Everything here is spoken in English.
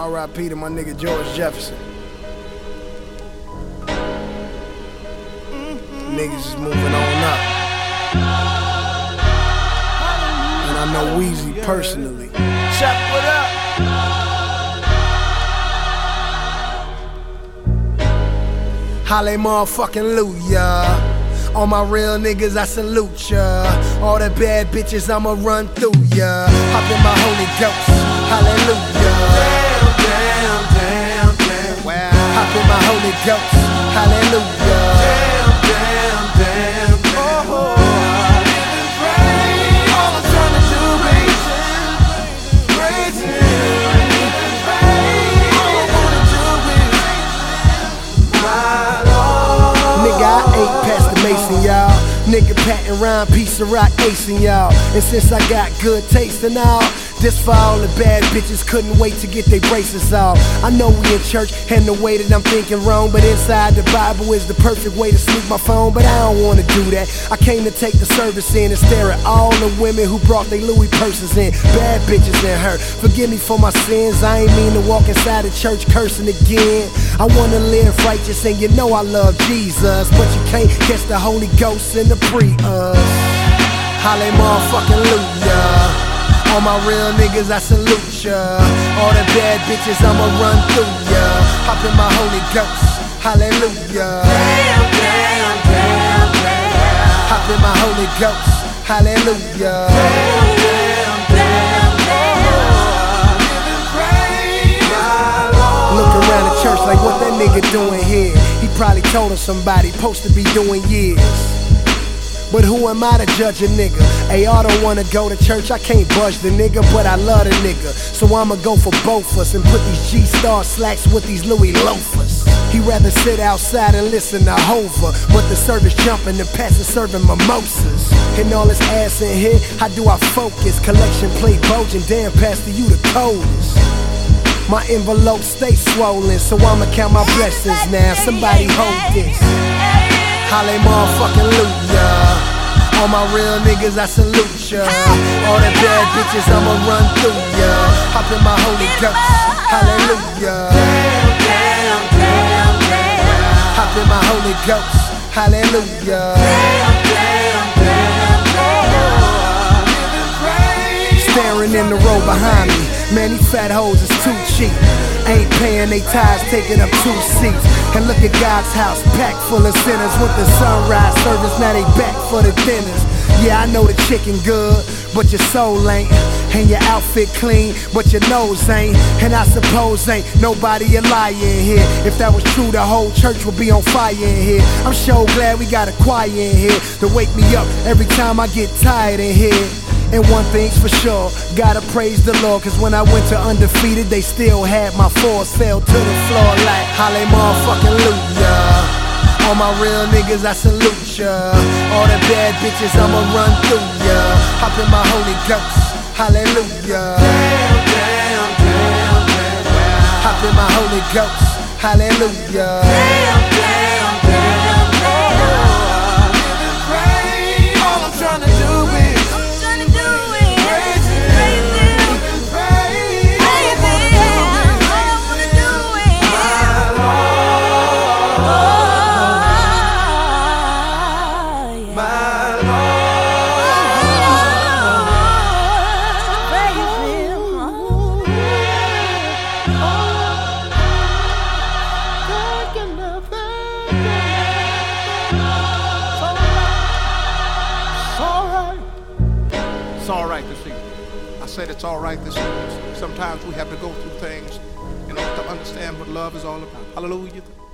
R.I.P. to my nigga George Jefferson. Niggas is moving on up. And I know Weezy personally. Chuck, what up? Halle motherfucking Luya. All my real niggas, I salute ya. All the bad bitches, I'ma run through ya. Hop in my Holy Ghost, hallelujah. Damn, damn, damn. Wow. Hop in my Holy Ghost, hallelujah. Damn, damn, damn. Oh, all I'm trying to do, praise Him. All I wanna do is my Lord. Nigga, I ain't past the Mason, y'all. Nigga patting rhyme, piece of rock acing, y'all. And since I got good taste and all, this for all the bad bitches couldn't wait to get their braces off. I know we in church and the way that I'm thinking wrong, but inside the Bible is the perfect way to sneak my phone. But I don't wanna do that. I came to take the service in and stare at all the women who brought their Louis purses in. Bad bitches in her. Forgive me for my sins. I ain't mean to walk inside the church cursing again. I wanna live righteous and you know I love Jesus, but you can't catch the Holy Ghost in the Prius. Halle motherfucking Luya. All my real niggas, I salute ya. All the bad bitches, I'ma run through ya. Hop in my Holy Ghost, hallelujah. Damn, damn, damn, damn. Hop in my Holy Ghost, hallelujah. Damn, damn, damn, damn. Look around the church like what that nigga doing here. He probably told him somebody supposed to be doing years. But who am I to judge a nigga? Ay, I don't wanna go to church, I can't budge the nigga, but I love the nigga. So I'ma go for both us and put these G-Star slacks with these Louis loafers. He rather sit outside and listen to Hova, but the service jumping, the pastor serving mimosas. And all this ass in here, how do I focus? Collection plate bulging, damn pastor, you the coldest. My envelope stay swollen, so I'ma count my blessings now. Somebody hold this. Halle motherfucking Luya. All my real niggas, I salute ya. All the bad bitches, I'ma run through ya. Hop in my Holy Ghost, hallelujah. Damn, damn, damn, damn. Hop in my Holy Ghost, hallelujah. Damn, damn, damn, damn. Staring in the row behind me, man, these fat hoes is too cheap. Ain't paying they tithes, taking up 2 seats. And look at God's house, packed full of sinners. With the sunrise service, now they back for the dinners. Yeah, I know the chicken good, but your soul ain't. And your outfit clean, but your nose ain't. And I suppose ain't nobody a liar in here. If that was true, the whole church would be on fire in here. I'm so glad we got a choir in here to wake me up every time I get tired in here. And one thing's for sure, gotta praise the Lord, cause when I went to undefeated, they still had my force. Fell to the floor like Halle motherfucking Luya. All my real niggas, I salute ya. All the bad bitches, I'ma run through ya. Hop in my Holy Ghost, hallelujah. Damn, damn, damn, damn. Hop in my Holy Ghost, hallelujah. Damn, damn, damn, damn. All I'm trying to do is It's all right this evening. I said it's all right this evening. Sometimes we have to go through things in order to understand what love is all about. Hallelujah.